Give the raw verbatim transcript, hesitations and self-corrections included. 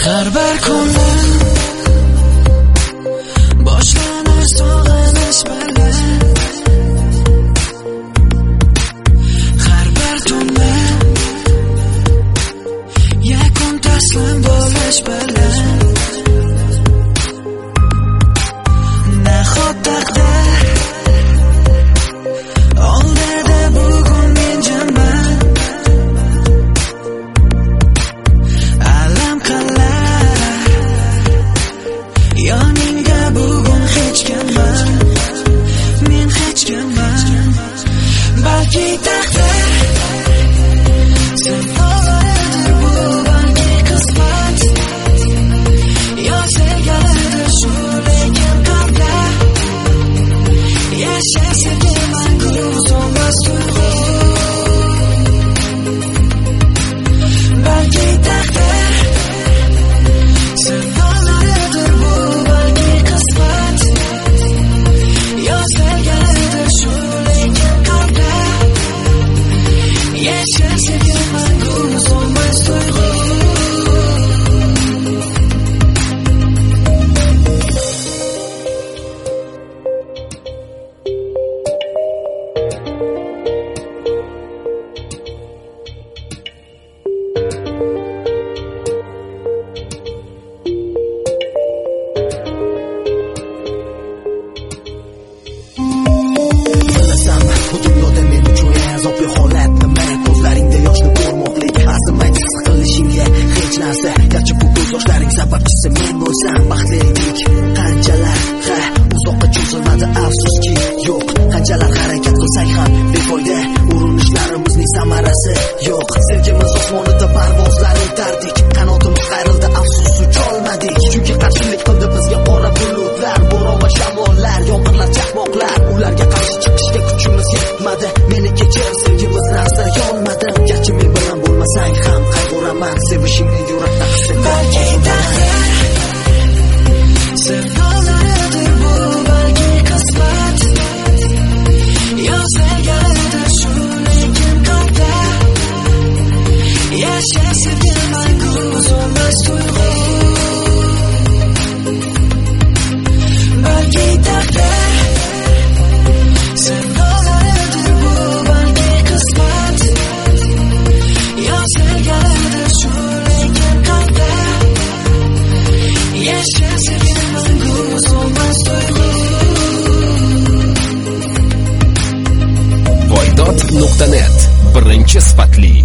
Har bir kunlar boshlanar sog'inish bilan, har bir tunda yakun taslim bo'lish bilan. Nahot taqdir oldida bugun men jimman, alam qilar yoningda bugun hech kimman, men hech kimman. Balki taqdir senlardir, bu balki qismat, yozilganidir shu lekin qalbda yashasa mangu so'nmas tuyg'u. Balki taqdir senlardir, bu balki qismat, yozilganidir shu lekin qalbda yashasa mangu so'nmas tuyg'u. Bu dunyoda men uchun azobli holat nima? Ko'zlaringda yoshni ko'rmoqlik, arzimaydi siqilishingga hech narsa. Garchi bu ko'z yoshlaring sababchisi men bo'lsam, baxtlilik qanchalar ha uzoqqa cho'zilmadi, afsuski yo'q. Qanchalar harakat qilsak ham befoyda, urinishlarimizning samarasi yo'q. Sevgimiz osmonida parvozlar etardik, qanotimiz qayrildi, afsus ucholmadik. Chunki qarshilik qildi bizga qora bulutlar, bo'ron va shamollar, yomg'irlar, chaqmoqlar. Ularga qarshi chiqishga kuchimiz yetmadi. Meni kechir, sevgimizni asar yolmadim. Garchi men bilan bo'lmasang ham qayg'uraman, sevishingni yurakdan his etaman. Balki taqdir senlardir, bu balki qismat, yozilganidir shu lekin qalbda yashasa mangu so'nmas tuyg'u. Balki taqdir senlardir, bu balki qismat, yozilganidir shu lekin qalbda yashasa mangu so'nmas tuyg'u. voydod nuqta net birinchi sifatli